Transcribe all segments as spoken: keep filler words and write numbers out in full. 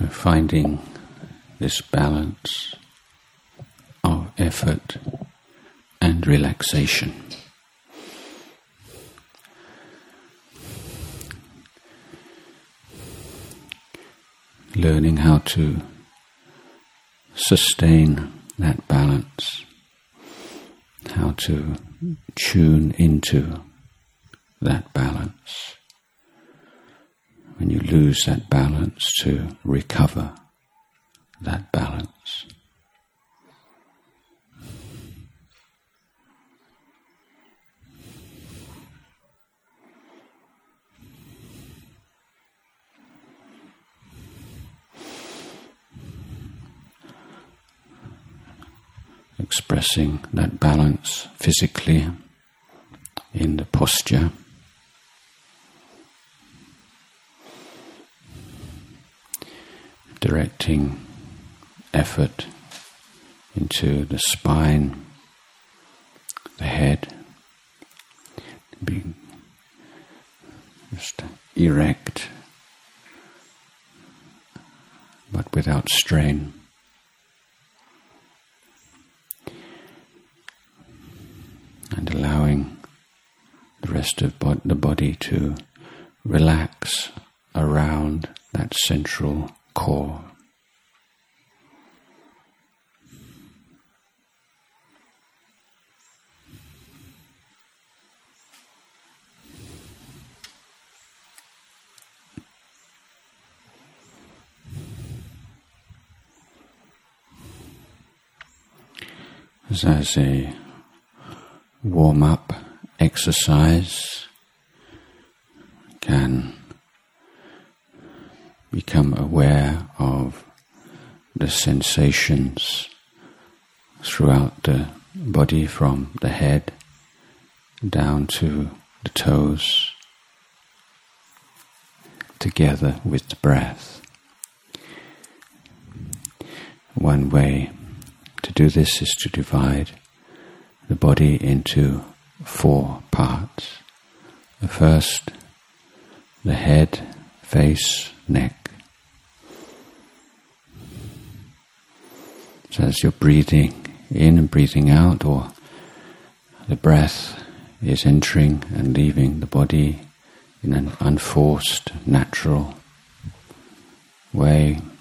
So finding this balance of effort and relaxation. Learning how to sustain that balance, how to tune into that balance. When you lose that balance, to recover that balance. Expressing that balance physically in the posture. Directing effort into the spine, the head, being just erect, but without strain. And allowing the rest of bod- the body to relax around that central core. As a warm-up exercise, can become aware of the sensations throughout the body, from the head down to the toes, together with the breath. One way to do this is to divide the body into four parts. The first, the head, face, neck. So as you're breathing in and breathing out, or the breath is entering and leaving the body in an unforced, natural way,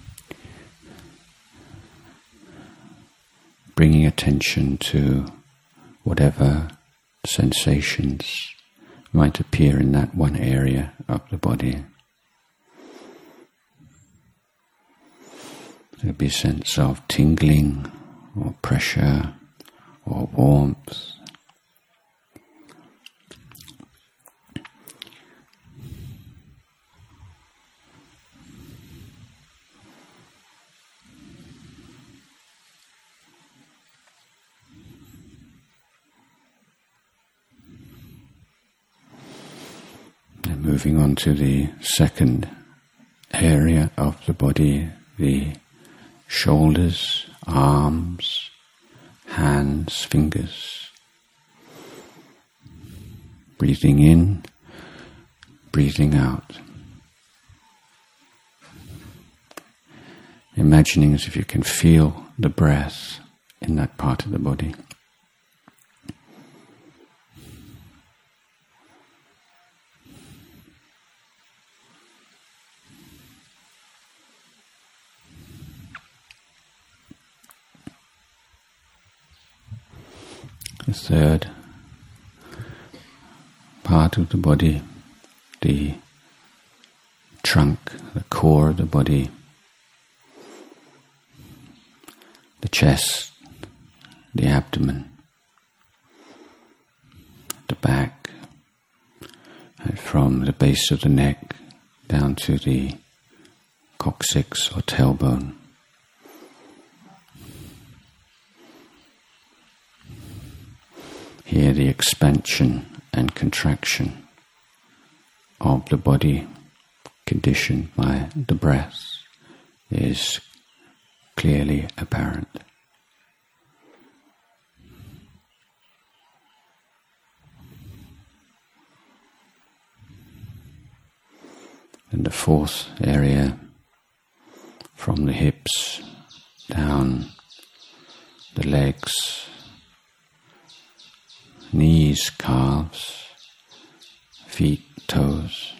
bringing attention to whatever sensations might appear in that one area of the body. There'll be a sense of tingling or pressure or warmth. Moving on to the second area of the body, the shoulders, arms, hands, fingers. Breathing in, breathing out. Imagining as if you can feel the breath in that part of the body. The third part of the body, the trunk, the core of the body, the chest, the abdomen, the back, and from the base of the neck down to the coccyx or tailbone. Here the expansion and contraction of the body, conditioned by the breath, is clearly apparent. And the fourth area, from the hips down the legs, knees, calves, feet, toes.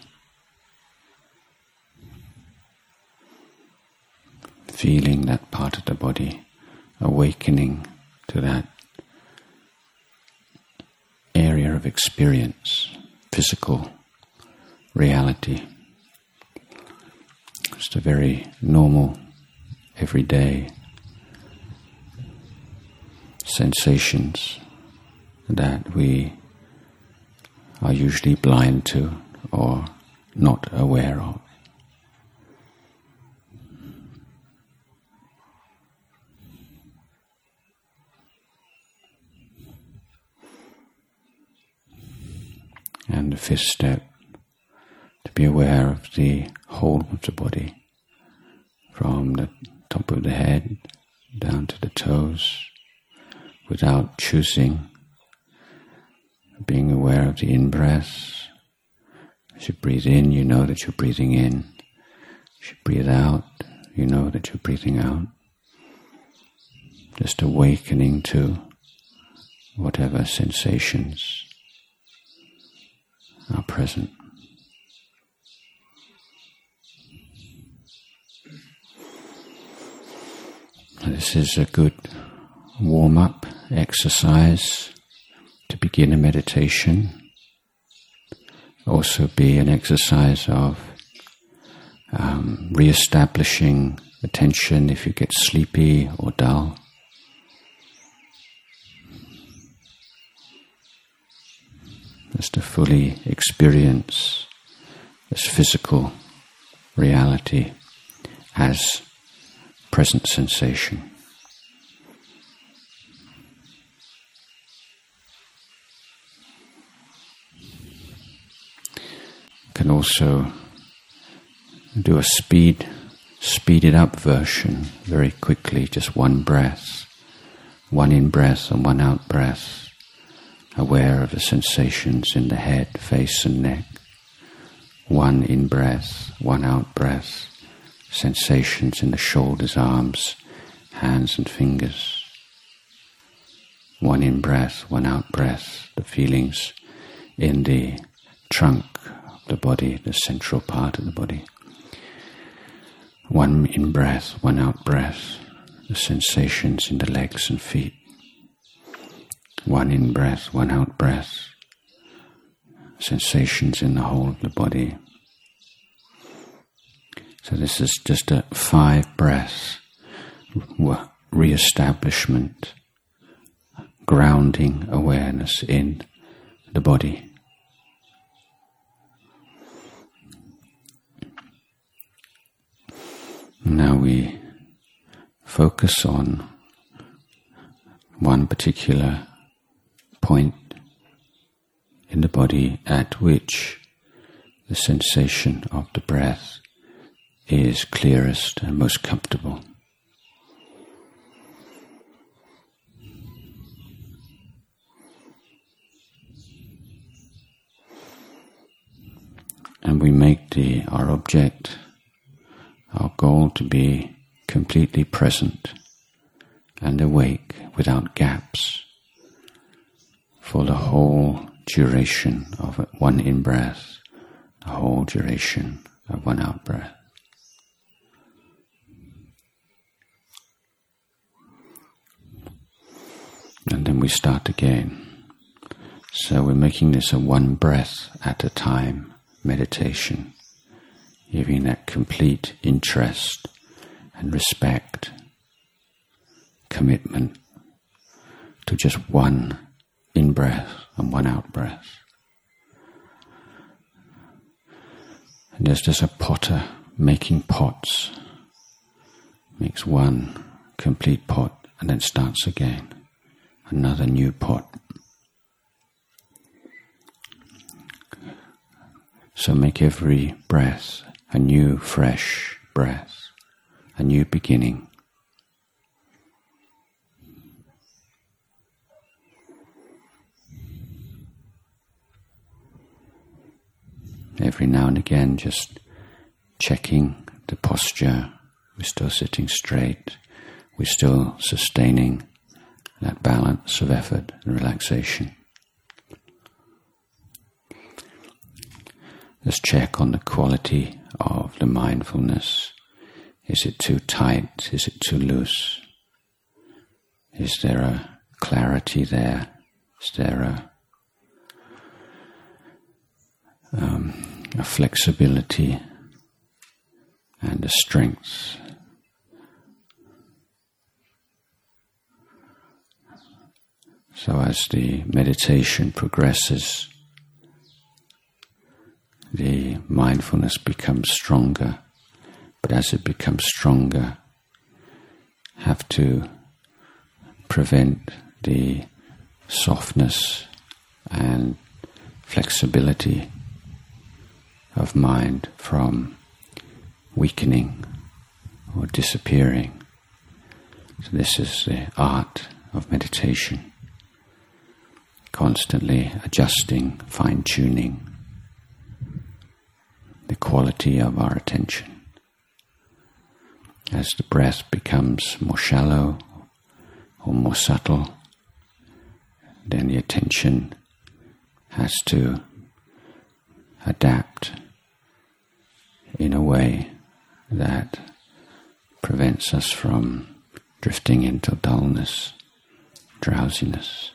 Feeling that part of the body, awakening to that area of experience, physical reality. Just a very normal, everyday sensations that we are usually blind to or not aware of. And the fifth step, to be aware of the whole of the body, from the top of the head down to the toes, without choosing, being aware of the in-breath. As you breathe in, you know that you're breathing in. As you breathe out, you know that you're breathing out. Just awakening to whatever sensations are present. This is a good warm-up exercise to begin a meditation. Also be an exercise of um, re-establishing attention if you get sleepy or dull. Just to fully experience this physical reality as present sensation. You can also do a speed, speeded up version very quickly, just one breath, one in breath and one out breath. Aware of the sensations in the head, face and neck. One in-breath, one out-breath. Sensations in the shoulders, arms, hands and fingers. One in-breath, one out-breath. The feelings in the trunk of the body, the central part of the body. One in-breath, one out-breath. The sensations in the legs and feet. One in-breath, one out-breath. Sensations in the whole of the body. So this is just a five breaths re-establishment, grounding awareness in the body. Now we focus on one particular point in the body at which the sensation of the breath is clearest and most comfortable. And we make the our object, our goal, to be completely present and awake without gaps for the whole duration of one in-breath, the whole duration of one out-breath. And then we start again. So we're making this a one breath at a time meditation, giving that complete interest and respect, commitment to just one in-breath and one out-breath. And just as a potter making pots, makes one complete pot and then starts again, another new pot. So make every breath a new, fresh breath, a new beginning. Every now and again just checking the posture, we're still sitting straight, we're still sustaining that balance of effort and relaxation. Just check on the quality of the mindfulness. Is it too tight? Is it too loose? Is there a clarity there? Is there a, um, a flexibility and a strength? So as the meditation progresses, the mindfulness becomes stronger, but as it becomes stronger, have to prevent the softness and flexibility of mind from weakening or disappearing. So this is the art of meditation, constantly adjusting, fine-tuning the quality of our attention. As the breath becomes more shallow or more subtle, then the attention has to adapt in a way that prevents us from drifting into dullness, drowsiness.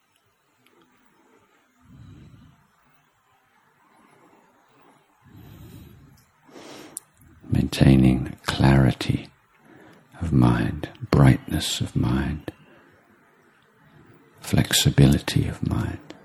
Maintaining clarity of mind, brightness of mind, flexibility of mind.